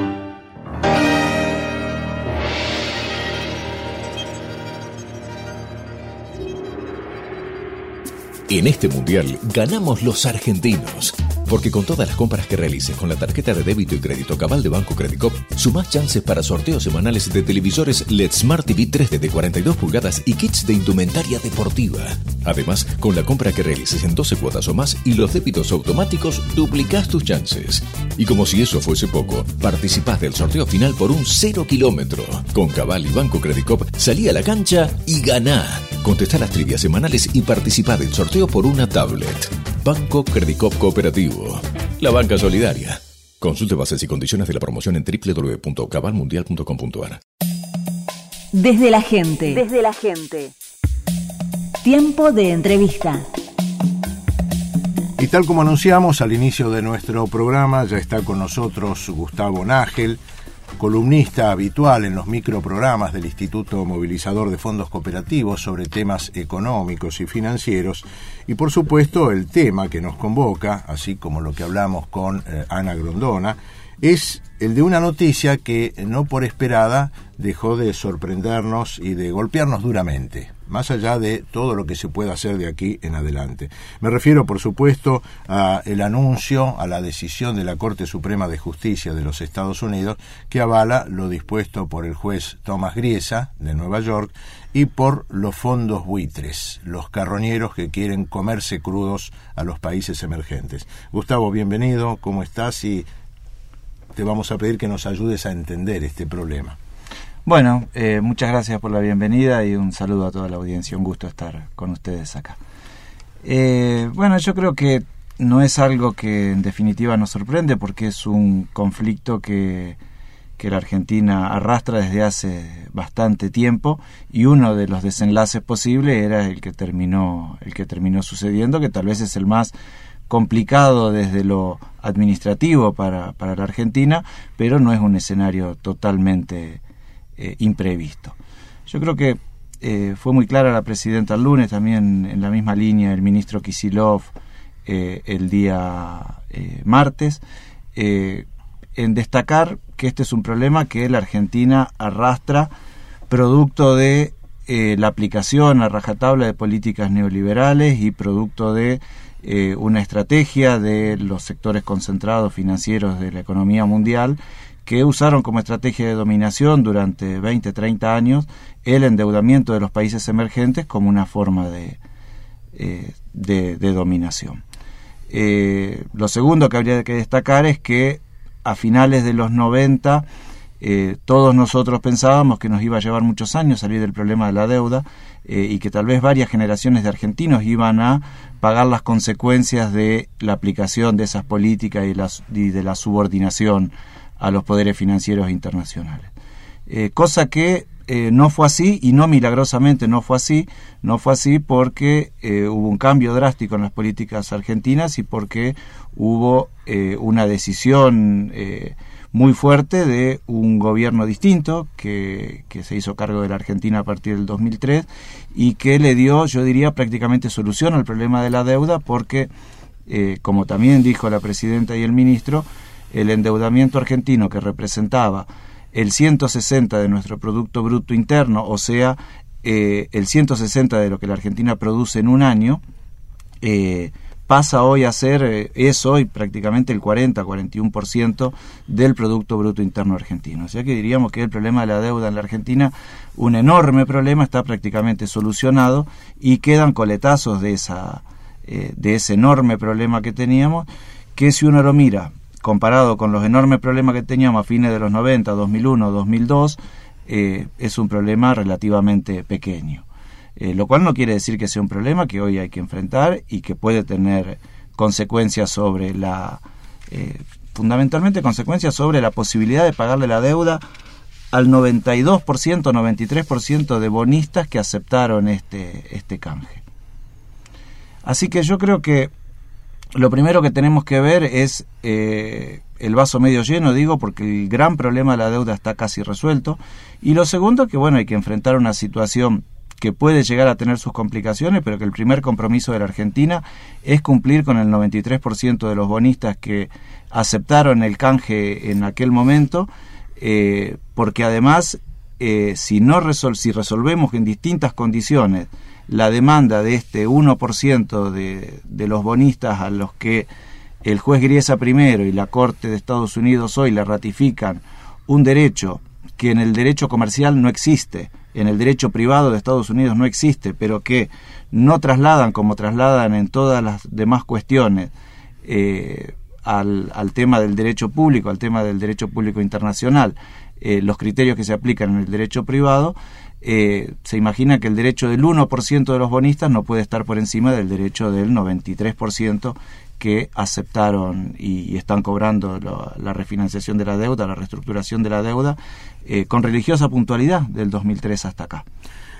En este mundial ganamos los argentinos, porque con todas las compras que realices con la tarjeta de débito y crédito Cabal de Banco Credicop, sumás chances para sorteos semanales de televisores L E D Smart T V tres D de cuarenta y dos pulgadas y kits de indumentaria deportiva. Además, con la compra que realices en doce cuotas o más y los débitos automáticos, duplicás tus chances. Y como si eso fuese poco, participás del sorteo final por un cero kilómetro. Con Cabal y Banco Credicop, salí a la cancha y ganá. Contestá las trivias semanales y participá del sorteo por una tablet. Banco Credicop Cooperativo. La banca solidaria. Consulte bases y condiciones de la promoción en doble u doble u doble u punto cabal mundial punto com punto a r. Desde la gente. Desde la gente. Tiempo de entrevista. Y tal como anunciamos al inicio de nuestro programa, ya está con nosotros Gustavo Nágel, columnista habitual en los microprogramas del Instituto Movilizador de Fondos Cooperativos sobre temas económicos y financieros, y por supuesto el tema que nos convoca, así como lo que hablamos con eh, Ana Grondona, es el de una noticia que, no por esperada, dejó de sorprendernos y de golpearnos duramente, más allá de todo lo que se pueda hacer de aquí en adelante. Me refiero, por supuesto, a el anuncio, a la decisión de la Corte Suprema de Justicia de los Estados Unidos, que avala lo dispuesto por el juez Thomas Griesa, de Nueva York, y por los fondos buitres, los carroñeros que quieren comerse crudos a los países emergentes. Gustavo, bienvenido, ¿cómo estás? Y te vamos a pedir que nos ayudes a entender este problema. Bueno, eh, muchas gracias por la bienvenida y un saludo a toda la audiencia. Un gusto estar con ustedes acá. Eh, bueno, yo creo que no es algo que en definitiva nos sorprende, porque es un conflicto que, que la Argentina arrastra desde hace bastante tiempo, y uno de los desenlaces posibles era el que terminó, el que terminó sucediendo, que tal vez es el más complicado desde lo administrativo para, para la Argentina, pero no es un escenario totalmente eh, imprevisto. Yo creo que eh, fue muy clara la presidenta el lunes, también en la misma línea el ministro Kicillof eh, el día eh, martes, eh, en destacar que este es un problema que la Argentina arrastra producto de eh, la aplicación a rajatabla de políticas neoliberales y producto de Eh, una estrategia de los sectores concentrados financieros de la economía mundial, que usaron como estrategia de dominación durante veinte, treinta años el endeudamiento de los países emergentes como una forma de, eh, de, de dominación. Eh, lo segundo que habría que destacar es que a finales de los noventa eh, todos nosotros pensábamos que nos iba a llevar muchos años salir del problema de la deuda, eh, y que tal vez varias generaciones de argentinos iban a pagar las consecuencias de la aplicación de esas políticas y, las, y de la subordinación a los poderes financieros internacionales. Eh, cosa que eh, no fue así, y no milagrosamente no fue así, no fue así porque eh, hubo un cambio drástico en las políticas argentinas y porque hubo eh, una decisión eh, muy fuerte de un gobierno distinto que, que se hizo cargo de la Argentina a partir del dos mil tres y que le dio, yo diría, prácticamente solución al problema de la deuda, porque, eh, como también dijo la presidenta y el ministro, el endeudamiento argentino, que representaba el ciento sesenta de nuestro Producto Bruto Interno, o sea, eh, el ciento sesenta de lo que la Argentina produce en un año, eh, pasa hoy a ser, eh, es hoy prácticamente el cuarenta, cuarenta y uno por ciento del Producto Bruto Interno argentino. O sea que diríamos que el problema de la deuda en la Argentina, un enorme problema, está prácticamente solucionado, y quedan coletazos de, esa, eh, de ese enorme problema que teníamos, que si uno lo mira comparado con los enormes problemas que teníamos a fines de los noventa, dos mil uno, dos mil dos, eh, es un problema relativamente pequeño. Eh, lo cual no quiere decir que sea un problema que hoy hay que enfrentar y que puede tener consecuencias sobre la, eh, fundamentalmente consecuencias sobre la posibilidad de pagarle la deuda al noventa y dos por ciento, noventa y tres por ciento de bonistas que aceptaron este, este canje. Así que yo creo que lo primero que tenemos que ver es eh, el vaso medio lleno, digo, porque el gran problema de la deuda está casi resuelto. Y lo segundo, que bueno, hay que enfrentar una situación que puede llegar a tener sus complicaciones, pero que el primer compromiso de la Argentina es cumplir con el noventa y tres por ciento de los bonistas que aceptaron el canje en aquel momento, eh, porque además, eh, si, no resol- si resolvemos en distintas condiciones la demanda de este uno por ciento de, de los bonistas a los que el juez Griesa primero y la Corte de Estados Unidos hoy le ratifican un derecho que en el derecho comercial no existe, en el derecho privado de Estados Unidos no existe, pero que no trasladan como trasladan en todas las demás cuestiones eh, al, al tema del derecho público, al tema del derecho público internacional, eh, los criterios que se aplican en el derecho privado. Eh, se imagina que el derecho del uno por ciento de los bonistas no puede estar por encima del derecho del noventa y tres por ciento que aceptaron y, y están cobrando lo, la refinanciación de la deuda, la reestructuración de la deuda, eh, con religiosa puntualidad del dos mil tres hasta acá.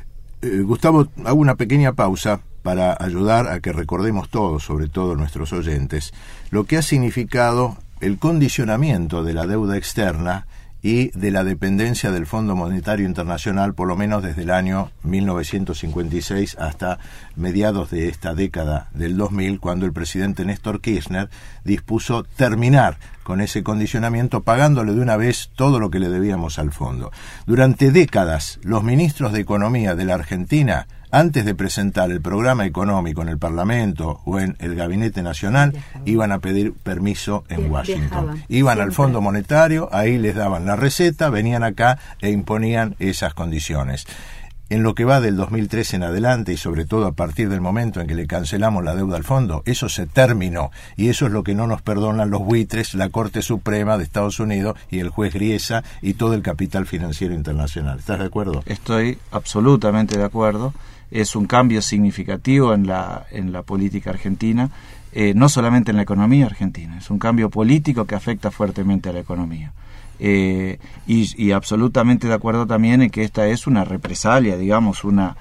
Eh, Gustavo, hago una pequeña pausa para ayudar a que recordemos todos, sobre todo nuestros oyentes, lo que ha significado el condicionamiento de la deuda externa y de la dependencia del Fondo Monetario Internacional, por lo menos desde el año mil novecientos cincuenta y seis hasta mediados de esta década del dos mil, cuando el presidente Néstor Kirchner dispuso terminar con ese condicionamiento, pagándole de una vez todo lo que le debíamos al fondo. Durante décadas, los ministros de Economía de la Argentina, antes de presentar el programa económico en el Parlamento o en el Gabinete Nacional, iban a pedir permiso en Washington. Iban al Fondo Monetario, ahí les daban la receta, venían acá e imponían esas condiciones. En lo que va del dos mil tres en adelante, y sobre todo a partir del momento en que le cancelamos la deuda al fondo, eso se terminó, y eso es lo que no nos perdonan los buitres, la Corte Suprema de Estados Unidos y el juez Griesa y todo el capital financiero internacional. ¿Estás de acuerdo? Estoy absolutamente de acuerdo. Es un cambio significativo en la, en la política argentina, eh, no solamente en la economía argentina, es un cambio político que afecta fuertemente a la economía. Eh, y, y absolutamente de acuerdo también en que esta es una represalia, digamos, una,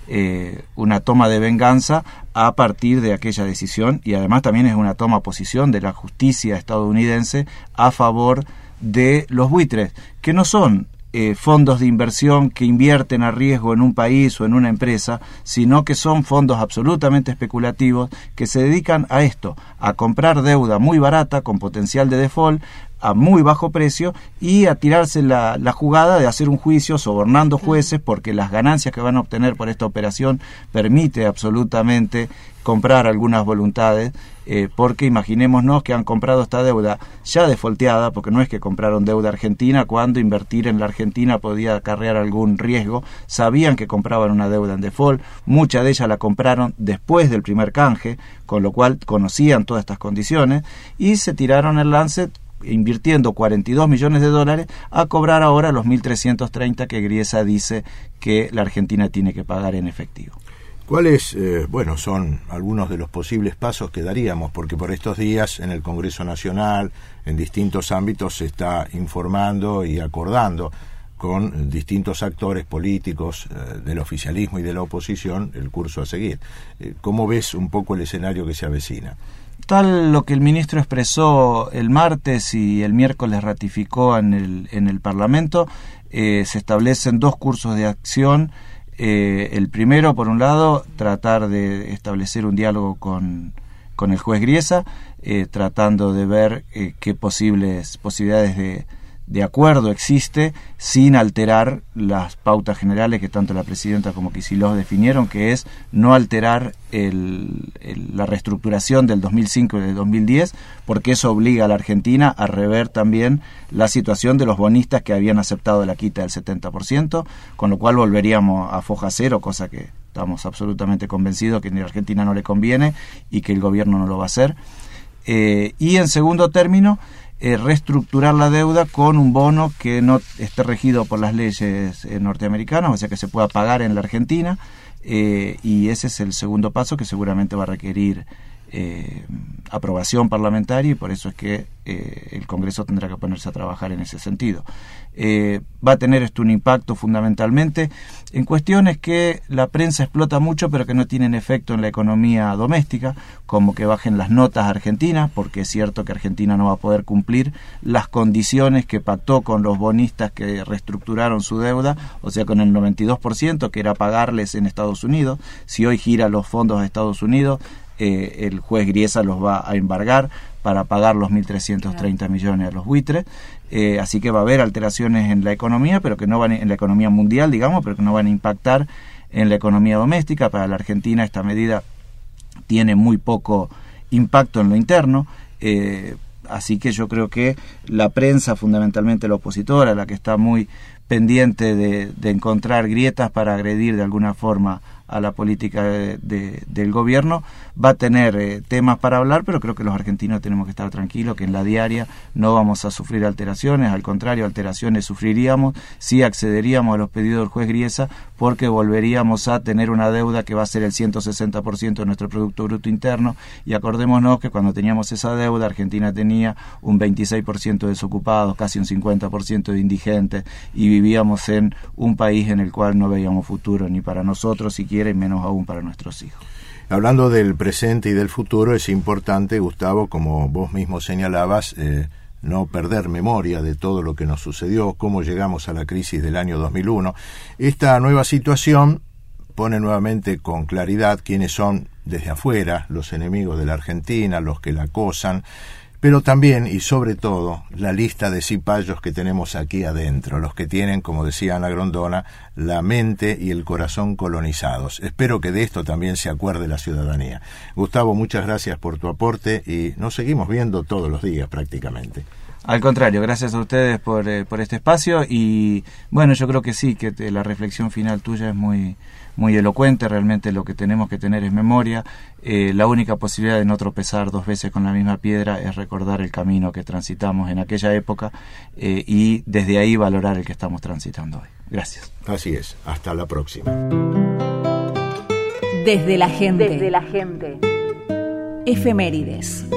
eh, una toma de venganza a partir de aquella decisión, y además también es una toma de posición de la justicia estadounidense a favor de los buitres, que no son Eh, fondos de inversión que invierten a riesgo en un país o en una empresa, sino que son fondos absolutamente especulativos que se dedican a esto, a comprar deuda muy barata con potencial de default a muy bajo precio y a tirarse la, la jugada de hacer un juicio sobornando jueces, porque las ganancias que van a obtener por esta operación permite absolutamente comprar algunas voluntades, eh, porque imaginémonos que han comprado esta deuda ya defaulteada, porque no es que compraron deuda argentina cuando invertir en la Argentina podía acarrear algún riesgo, sabían que compraban una deuda en default, mucha de ella la compraron después del primer canje, con lo cual conocían todas estas condiciones y se tiraron el lance invirtiendo cuarenta y dos millones de dólares a cobrar ahora los mil trescientos treinta que Griesa dice que la Argentina tiene que pagar en efectivo. ¿Cuáles, eh, bueno, son algunos de los posibles pasos que daríamos? Porque por estos días en el Congreso Nacional, en distintos ámbitos, se está informando y acordando con distintos actores políticos eh, del oficialismo y de la oposición el curso a seguir. Eh, ¿Cómo ves un poco el escenario que se avecina? Tal lo que el ministro expresó el martes y el miércoles ratificó en el, en el Parlamento, eh, se establecen dos cursos de acción. Eh, el primero, por un lado, tratar de establecer un diálogo con, con el juez Griesa, eh, tratando de ver eh, qué posibles posibilidades de, de acuerdo existe sin alterar las pautas generales que tanto la presidenta como Kicillof definieron, que es no alterar el, el, la reestructuración del dos mil cinco y del dos mil diez, porque eso obliga a la Argentina a rever también la situación de los bonistas que habían aceptado la quita del setenta por ciento, con lo cual volveríamos a foja cero, cosa que estamos absolutamente convencidos que ni a Argentina no le conviene y que el gobierno no lo va a hacer. Eh, y en segundo término, Eh, reestructurar la deuda con un bono que no esté regido por las leyes eh, norteamericanas, o sea que se pueda pagar en la Argentina, eh, y ese es el segundo paso que seguramente va a requerir eh, aprobación parlamentaria, y por eso es que eh, el Congreso tendrá que ponerse a trabajar en ese sentido. Eh, va a tener esto un impacto fundamentalmente en cuestiones que la prensa explota mucho pero que no tienen efecto en la economía doméstica, como que bajen las notas argentinas, porque es cierto que Argentina no va a poder cumplir las condiciones que pactó con los bonistas que reestructuraron su deuda, o sea, con el noventa y dos por ciento que era pagarles en Estados Unidos. Si hoy gira los fondos a Estados Unidos, eh, el juez Griesa los va a embargar para pagar los mil trescientos treinta millones a los buitres. Eh, así que va a haber alteraciones en la economía, pero que no van en la economía mundial, digamos, pero que no van a impactar en la economía doméstica. Para la Argentina esta medida tiene muy poco impacto en lo interno, eh, así que yo creo que la prensa, fundamentalmente la opositora, la que está muy pendiente de, de encontrar grietas para agredir de alguna forma a la política de, de, del gobierno, va a tener eh, temas para hablar, pero creo que los argentinos tenemos que estar tranquilos, que en la diaria no vamos a sufrir alteraciones, al contrario, alteraciones sufriríamos si accederíamos a los pedidos del juez Griesa, porque volveríamos a tener una deuda que va a ser el ciento sesenta por ciento de nuestro Producto Bruto Interno, y acordémonos que cuando teníamos esa deuda, Argentina tenía un veintiséis por ciento de desocupados, casi un cincuenta por ciento de indigentes, y vivíamos en un país en el cual no veíamos futuro ni para nosotros siquiera, y menos aún para nuestros hijos. Hablando del presente y del futuro, es importante, Gustavo, como vos mismo señalabas, eh, no perder memoria de todo lo que nos sucedió, cómo llegamos a la crisis del año dos mil uno. Esta nueva situación pone nuevamente con claridad quiénes son desde afuera los enemigos de la Argentina, los que la acosan, pero también y sobre todo la lista de cipayos que tenemos aquí adentro, los que tienen, como decía Ana Grondona, la mente y el corazón colonizados. Espero que de esto también se acuerde la ciudadanía. Gustavo, muchas gracias por tu aporte y nos seguimos viendo todos los días prácticamente. Al contrario, gracias a ustedes por, eh, por este espacio, y bueno, yo creo que sí, que te, la reflexión final tuya es muy, muy elocuente. Realmente lo que tenemos que tener es memoria. Eh, la única posibilidad de no tropezar dos veces con la misma piedra es recordar el camino que transitamos en aquella época, eh, y desde ahí valorar el que estamos transitando hoy. Gracias. Así es, hasta la próxima. Desde la gente. Desde la gente. Efemérides.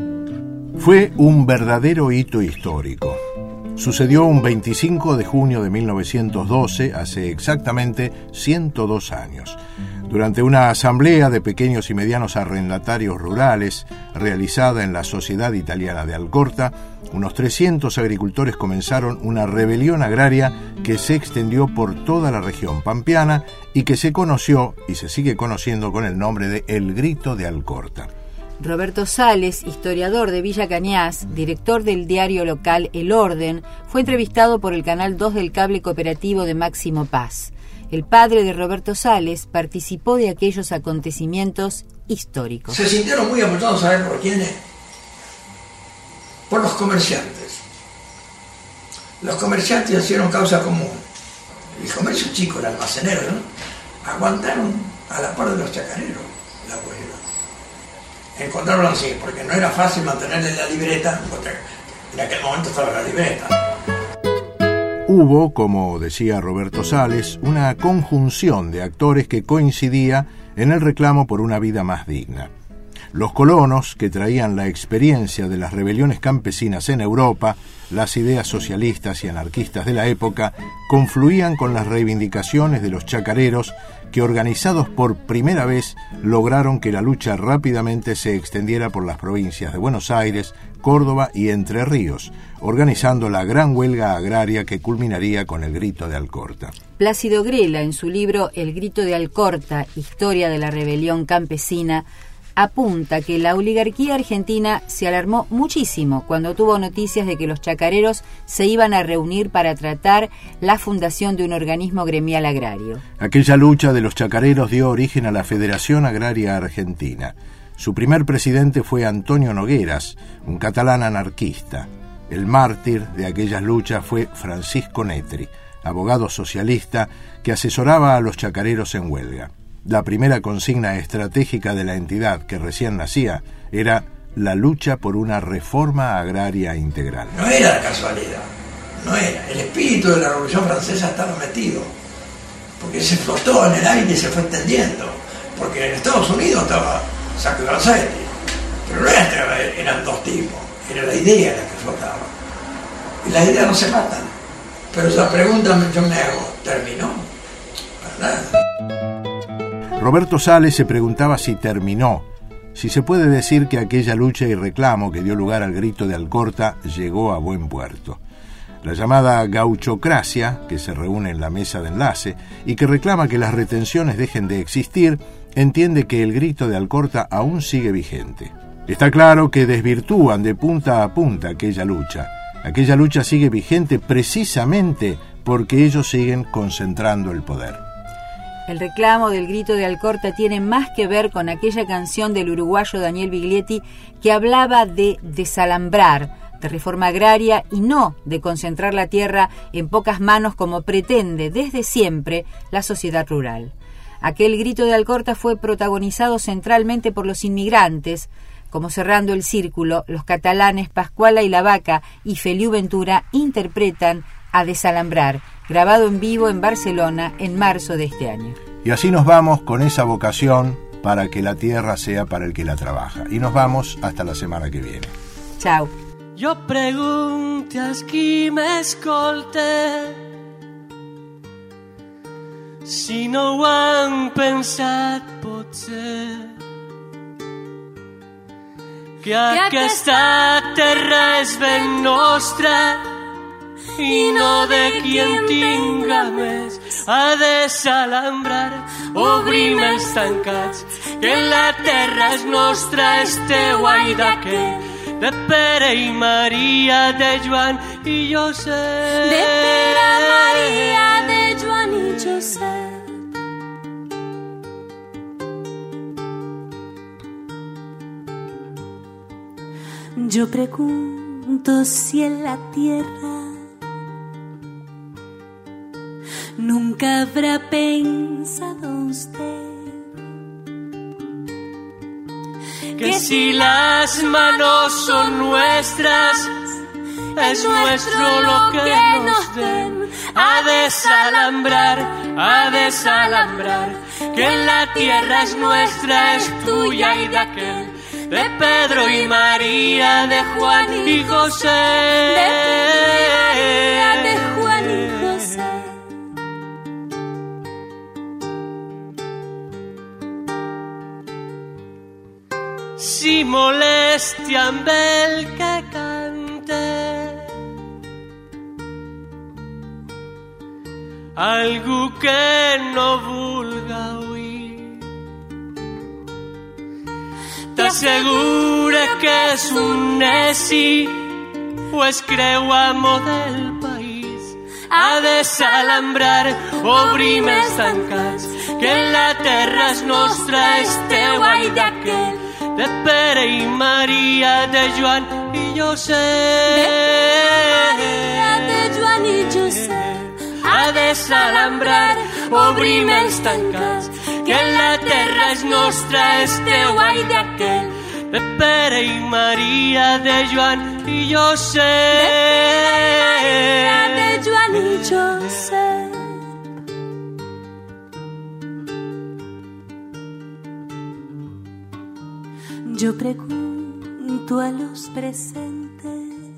Fue un verdadero hito histórico. Sucedió un veinticinco de junio de mil novecientos doce, hace exactamente ciento dos años. Durante una asamblea de pequeños y medianos arrendatarios rurales realizada en la Sociedad Italiana de Alcorta, unos trescientos agricultores comenzaron una rebelión agraria que se extendió por toda la región pampeana y que se conoció y se sigue conociendo con el nombre de El Grito de Alcorta. Roberto Sales, historiador de Villa Cañas, director del diario local El Orden, fue entrevistado por el Canal dos del cable cooperativo de Máximo Paz. El padre de Roberto Sales participó de aquellos acontecimientos históricos. Se sintieron muy apoyados, ¿saben por quiénes? Por los comerciantes. Los comerciantes hicieron causa común. El comercio chico, el almacenero, ¿no? Aguantaron a la par de los chacareros la huelga. Encontraron así, porque no era fácil mantenerle la libreta, porque en aquel momento estaba la libreta. Hubo, como decía Roberto Sales, una conjunción de actores que coincidía en el reclamo por una vida más digna. Los colonos, que traían la experiencia de las rebeliones campesinas en Europa, las ideas socialistas y anarquistas de la época, confluían con las reivindicaciones de los chacareros que, organizados por primera vez, lograron que la lucha rápidamente se extendiera por las provincias de Buenos Aires, Córdoba y Entre Ríos, organizando la gran huelga agraria que culminaría con el Grito de Alcorta. Plácido Grela, en su libro El Grito de Alcorta, Historia de la Rebelión Campesina, apunta que la oligarquía argentina se alarmó muchísimo cuando tuvo noticias de que los chacareros se iban a reunir para tratar la fundación de un organismo gremial agrario. Aquella lucha de los chacareros dio origen a la Federación Agraria Argentina. Su primer presidente fue Antonio Nogueras, un catalán anarquista. El mártir de aquellas luchas fue Francisco Netri, abogado socialista que asesoraba a los chacareros en huelga. La primera consigna estratégica de la entidad, que recién nacía, era la lucha por una reforma agraria integral. No era casualidad, no era. El espíritu de la Revolución Francesa estaba metido, porque se flotó en el aire y se fue extendiendo, porque en Estados Unidos estaba Sacco y Vanzetti, pero no era eran dos tipos, era la idea la que flotaba. Y las ideas no se matan. Pero esa pregunta yo me hago, ¿terminó? ¿Verdad? Roberto Sales se preguntaba si terminó, si se puede decir que aquella lucha y reclamo que dio lugar al grito de Alcorta llegó a buen puerto. La llamada gauchocracia, que se reúne en la mesa de enlace y que reclama que las retenciones dejen de existir, entiende que el grito de Alcorta aún sigue vigente. Está claro que desvirtúan de punta a punta aquella lucha. Aquella lucha sigue vigente precisamente porque ellos siguen concentrando el poder. El reclamo del grito de Alcorta tiene más que ver con aquella canción del uruguayo Daniel Biglietti que hablaba de desalambrar, de reforma agraria y no de concentrar la tierra en pocas manos como pretende desde siempre la sociedad rural. Aquel grito de Alcorta fue protagonizado centralmente por los inmigrantes, como cerrando el círculo, los catalanes Pascuala y La Vaca y Feliu Ventura interpretan A Desalambrar, grabado en vivo en Barcelona en marzo de este año. Y así nos vamos con esa vocación para que la tierra sea para el que la trabaja. Y nos vamos hasta la semana que viene. Chao. Jo pregunto als qui m'escolta si no ho han pensat potser que aquesta terra és ben nostra i no de qui en tinga més. A desalambrar, obrim els tancats, que la terra és nostra, és teua i d'aquest, de Pere i Maria, de Joan i Josep. De Pere, Maria, de Joan i Josep. Yo pregunto si en la tierra nunca habrá pensado usted que si las manos son nuestras, es nuestro lo que nos den. A desalambrar, a desalambrar, que la tierra es nuestra, es tuya y de aquel, de Pedro y María, de Juan y José. De Pedro y María, de Juan y José. Si molestia amb el que cante algú que no vulga oir, t'assegura que és un neci o es creu amo del país. A desalambrar, obrim els tancats, que la terra és nostra, és teua i d'aquell, de Pere i Maria, de Joan i Josep. De Pere, Maria, de Joan i Josep. A desalambrar, obrim els tancats, que la terra és nostra, és teua i d'aquell, de Pere i Maria, de Joan i Josep. De Pere, Maria, de Joan i Josep. Yo pregunto a los presentes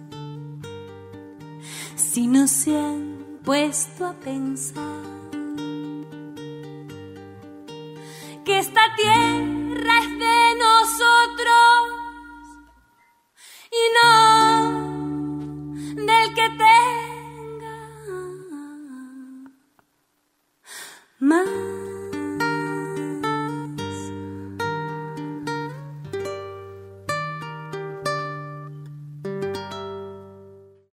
si no se han puesto a pensar que esta tierra es de